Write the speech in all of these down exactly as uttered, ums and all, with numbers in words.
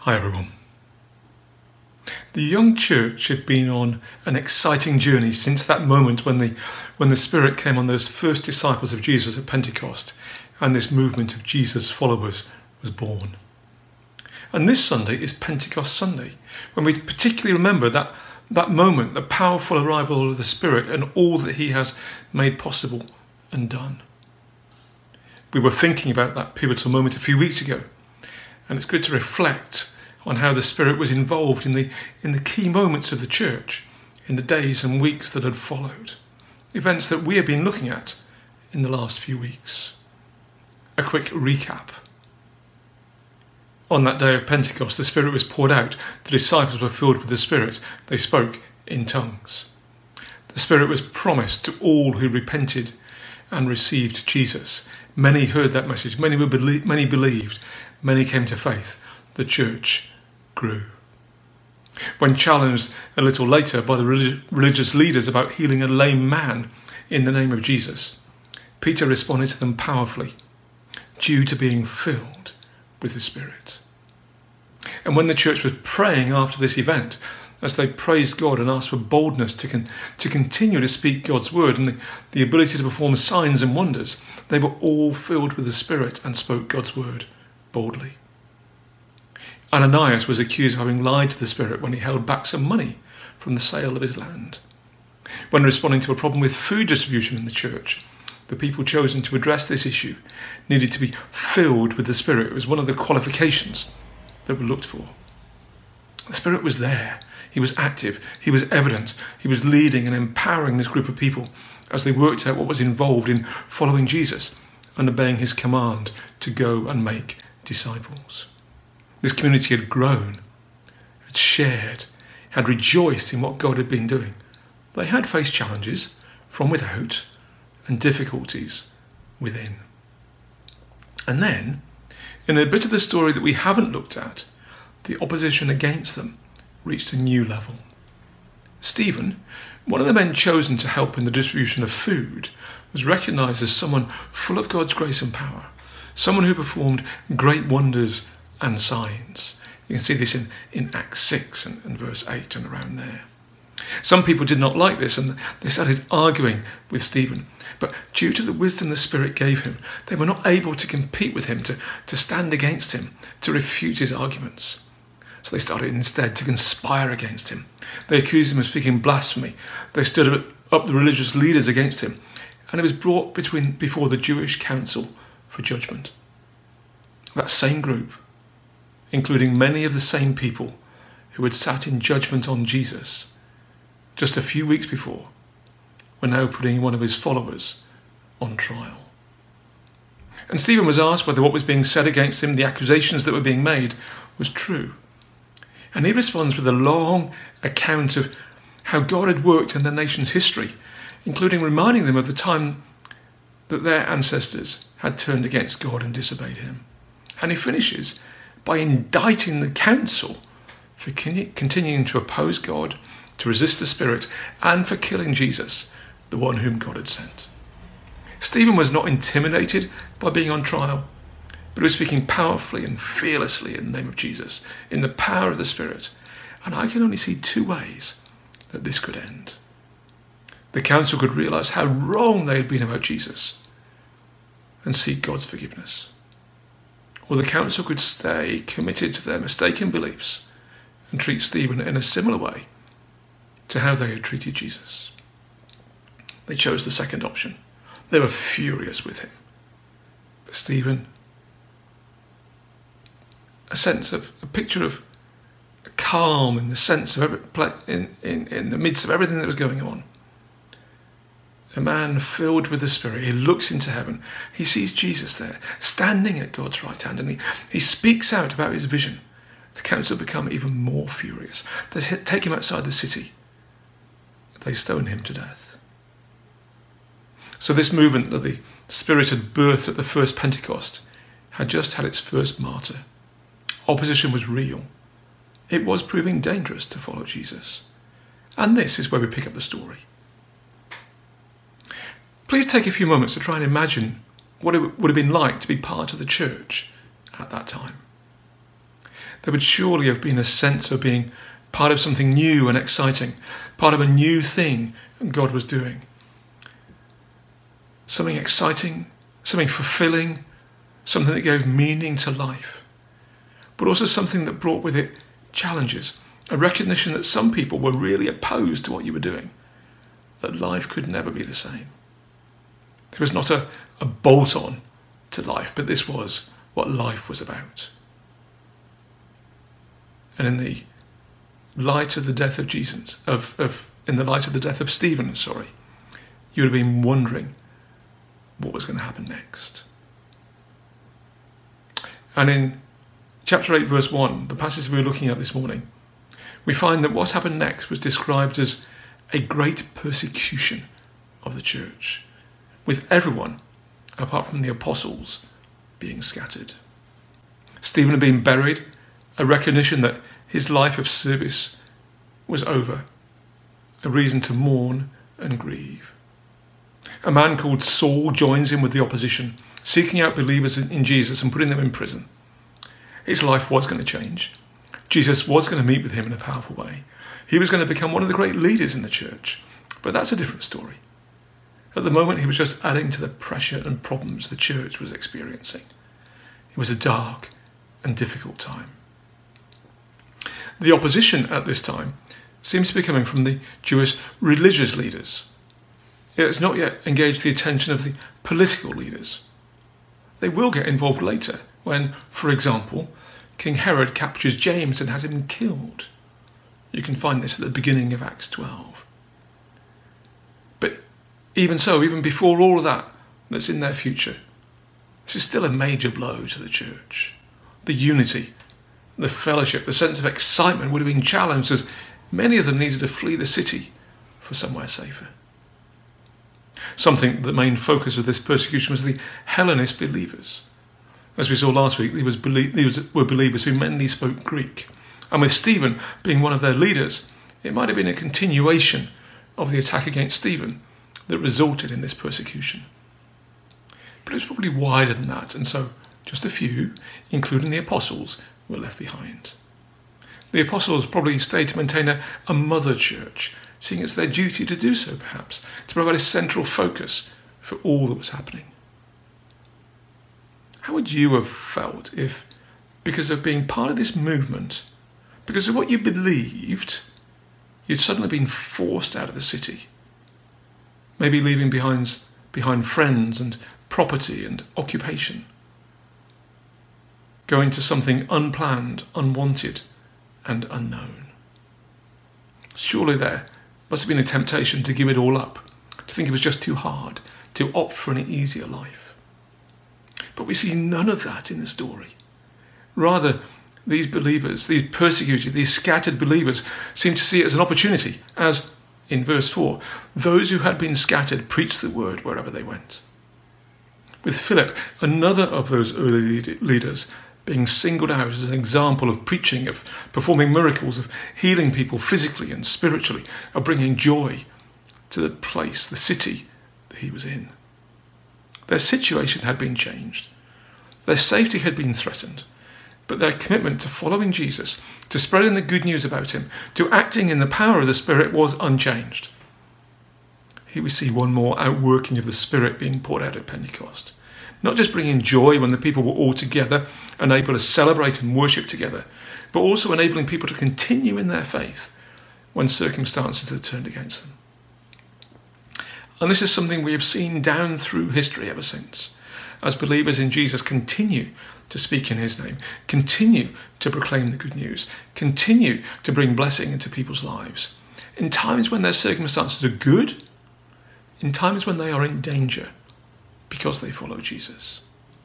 Hi everyone. The young church had been on an exciting journey since that moment when the, when the Spirit came on those first disciples of Jesus at Pentecost and this movement of Jesus followers was born. And this Sunday is Pentecost Sunday, when we particularly remember that, that moment, the powerful arrival of the Spirit and all that he has made possible and done. We were thinking about that pivotal moment a few weeks ago, and it's good to reflect on how the Spirit was involved in the, in the key moments of the church in the days and weeks that had followed, events that we have been looking at in the last few weeks. A quick recap. On that day of Pentecost, the Spirit was poured out. The disciples were filled with the Spirit. They spoke in tongues. The Spirit was promised to all who repented and received Jesus. Many heard that message. Many, were belie- many believed. Many came to faith. The church grew. When challenged a little later by the relig- religious leaders about healing a lame man in the name of Jesus, Peter responded to them powerfully, due to being filled with the Spirit. And when the church was praying after this event, as they praised God and asked for boldness to, con- to continue to speak God's word and the, the ability to perform signs and wonders, they were all filled with the Spirit and spoke God's word boldly. Ananias was accused of having lied to the Spirit when he held back some money from the sale of his land. When responding to a problem with food distribution in the church, the people chosen to address this issue needed to be filled with the Spirit. It was one of the qualifications that were looked for. The Spirit was there. He was active. He was evident. He was leading and empowering this group of people as they worked out what was involved in following Jesus and obeying his command to go and make disciples. This community had grown, had shared, had rejoiced in what God had been doing. They had faced challenges from without and difficulties within. And then, in a bit of the story that we haven't looked at, the opposition against them reached a new level. Stephen, one of the men chosen to help in the distribution of food, was recognised as someone full of God's grace and power, someone who performed great wonders and signs. You can see this in, in Acts six and, and verse eight and around there. Some people did not like this and they started arguing with Stephen. But due to the wisdom the Spirit gave him, they were not able to compete with him, to, to stand against him, to refute his arguments. So they started instead to conspire against him. They accused him of speaking blasphemy. They stood up the religious leaders against him. And he was brought between, before the Jewish council for judgment. That same group, including many of the same people who had sat in judgment on Jesus just a few weeks before, were now putting one of his followers on trial. And Stephen was asked whether what was being said against him, the accusations that were being made, was true. And he responds with a long account of how God had worked in the nation's history, including reminding them of the time that their ancestors had turned against God and disobeyed him. And he finishes by indicting the council for continuing to oppose God, to resist the Spirit, and for killing Jesus, the one whom God had sent. Stephen was not intimidated by being on trial, but he was speaking powerfully and fearlessly in the name of Jesus, in the power of the Spirit. And I can only see two ways that this could end. The council could realise how wrong they had been about Jesus and seek God's forgiveness. Or the council could stay committed to their mistaken beliefs and treat Stephen in a similar way to how they had treated Jesus. They chose the second option. They were furious with him. But Stephen, a sense of, a picture of a calm in the sense of every, in, in, in the midst of everything that was going on. A man filled with the Spirit. He looks into heaven. He sees Jesus there, standing at God's right hand, and he, he speaks out about his vision. The council become even more furious. They take him outside the city. They stone him to death. So this movement that the Spirit had birthed at the first Pentecost had just had its first martyr. Opposition was real. It was proving dangerous to follow Jesus. And this is where we pick up the story. Please take a few moments to try and imagine what it would have been like to be part of the church at that time. there would surely have been a sense of being part of something new and exciting, part of a new thing God was doing. Something exciting, something fulfilling, something that gave meaning to life, but also something that brought with it challenges, a recognition that some people were really opposed to what you were doing, that life could never be the same. It was not a, a bolt-on to life, but this was what life was about. And in the light of the death of Jesus, of, of in the light of the death of Stephen, sorry, you would have been wondering what was going to happen next. And in chapter eight, verse one, the passage we were looking at this morning, we find that what happened next was described as a great persecution of the church, with everyone, apart from the apostles, being scattered. Stephen had been buried, a recognition that his life of service was over, a reason to mourn and grieve. A man called Saul joins in with the opposition, seeking out believers in Jesus and putting them in prison. His life was going to change. Jesus was going to meet with him in a powerful way. He was going to become one of the great leaders in the church. But that's a different story. At the moment, he was just adding to the pressure and problems the church was experiencing. It was a dark and difficult time. The opposition at this time seems to be coming from the Jewish religious leaders. It has not yet engaged the attention of the political leaders. They will get involved later when, for example, King Herod captures James and has him killed. You can find this at the beginning of Acts twelve. But even so, even before all of that that's in their future, this is still a major blow to the church. The unity, the fellowship, the sense of excitement would have been challenged as many of them needed to flee the city for somewhere safer. Something, the main focus of this persecution was the Hellenist believers. As we saw last week, these were believers who mainly spoke Greek. And with Stephen being one of their leaders, it might have been a continuation of the attack against Stephen that resulted in this persecution. But it was probably wider than that, and so just a few, including the apostles, were left behind. The apostles probably stayed to maintain a, a mother church, seeing it's their duty to do so, perhaps, to provide a central focus for all that was happening. How would you have felt if, because of being part of this movement, because of what you believed, you'd suddenly been forced out of the city? Maybe leaving behind, behind friends and property and occupation. Going to something unplanned, unwanted, and unknown. Surely there must have been a temptation to give it all up, to think it was just too hard, to opt for an easier life. But we see none of that in the story. Rather, these believers, these persecuted, these scattered believers, seem to see it as an opportunity, as, in verse four, those who had been scattered preached the word wherever they went. With Philip, another of those early leaders, being singled out as an example of preaching, of performing miracles, of healing people physically and spiritually, of bringing joy to the place, the city that he was in. Their situation had been changed. Their safety had been threatened, but their commitment to following Jesus, to spreading the good news about him, to acting in the power of the Spirit was unchanged. Here we see one more outworking of the Spirit being poured out at Pentecost. Not just bringing joy when the people were all together and able to celebrate and worship together, but also enabling people to continue in their faith when circumstances had turned against them. And this is something we have seen down through history ever since, as believers in Jesus continue to speak in his name, continue to proclaim the good news, continue to bring blessing into people's lives, in times when their circumstances are good, in times when they are in danger, because they follow Jesus.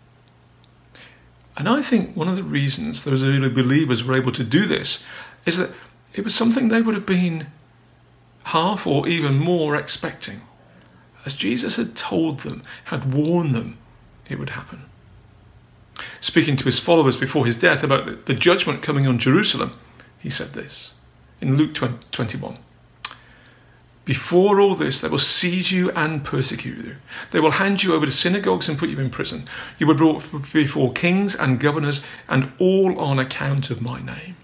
And I think one of the reasons those early believers were able to do this is that it was something they would have been half or even more expecting, as Jesus had told them, had warned them it would happen. Speaking to his followers before his death about the judgment coming on Jerusalem, he said this in Luke twenty-one. Before all this, they will seize you and persecute you. They will hand you over to synagogues and put you in prison. You were brought before kings and governors, and all on account of my name.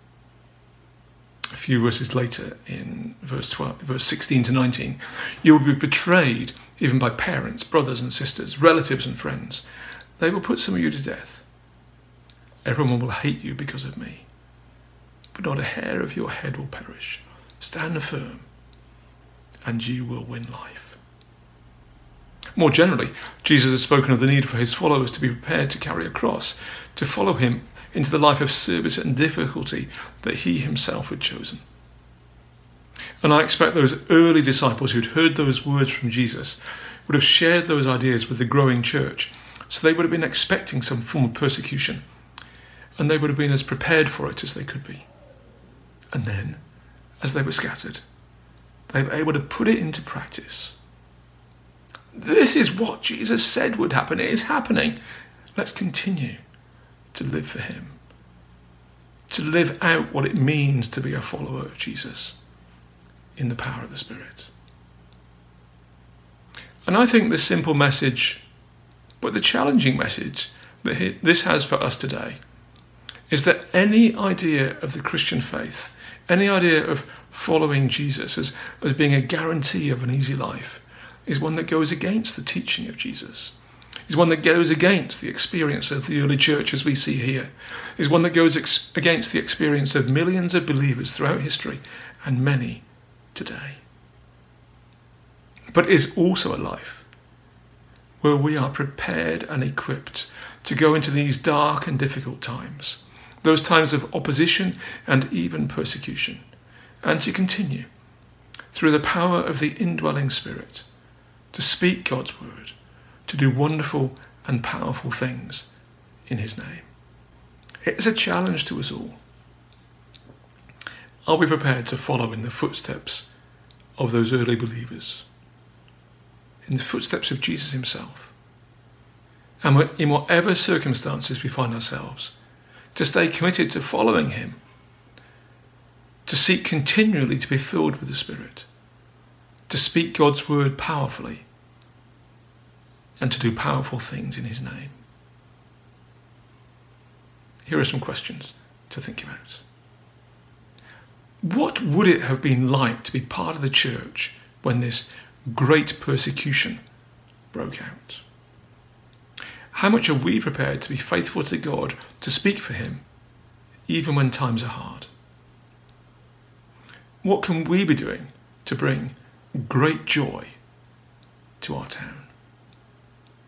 A few verses later, in verse twelve, verse sixteen to nineteen, you will be betrayed even by parents, brothers and sisters, relatives and friends. They will put some of you to death. Everyone will hate you because of me, but not a hair of your head will perish. Stand firm, and you will win life. More generally, Jesus has spoken of the need for his followers to be prepared to carry a cross, to follow him into the life of service and difficulty that he himself had chosen. And I expect those early disciples who'd heard those words from Jesus would have shared those ideas with the growing church, so they would have been expecting some form of persecution, and they would have been as prepared for it as they could be. And then, as they were scattered, they were able to put it into practice. This is what Jesus said would happen. It is happening. Let's continue to live for him, to live out what it means to be a follower of Jesus in the power of the Spirit. And I think this simple message, but the challenging message that this has for us today, is that any idea of the Christian faith, any idea of following Jesus as, as being a guarantee of an easy life, is one that goes against the teaching of Jesus, is one that goes against the experience of the early church as we see here, is one that goes ex- against the experience of millions of believers throughout history and many today. But is also a life where we are prepared and equipped to go into these dark and difficult times, those times of opposition and even persecution, and to continue through the power of the indwelling Spirit to speak God's word, to do wonderful and powerful things in his name. It is a challenge to us all. Are we prepared to follow in the footsteps of those early believers, in the footsteps of Jesus himself? And in whatever circumstances we find ourselves, to stay committed to following him, to seek continually to be filled with the Spirit, to speak God's word powerfully, and to do powerful things in his name. Here are some questions to think about. What would it have been like to be part of the church when this great persecution broke out? How much are we prepared to be faithful to God, to speak for him, even when times are hard? What can we be doing to bring great joy to our town?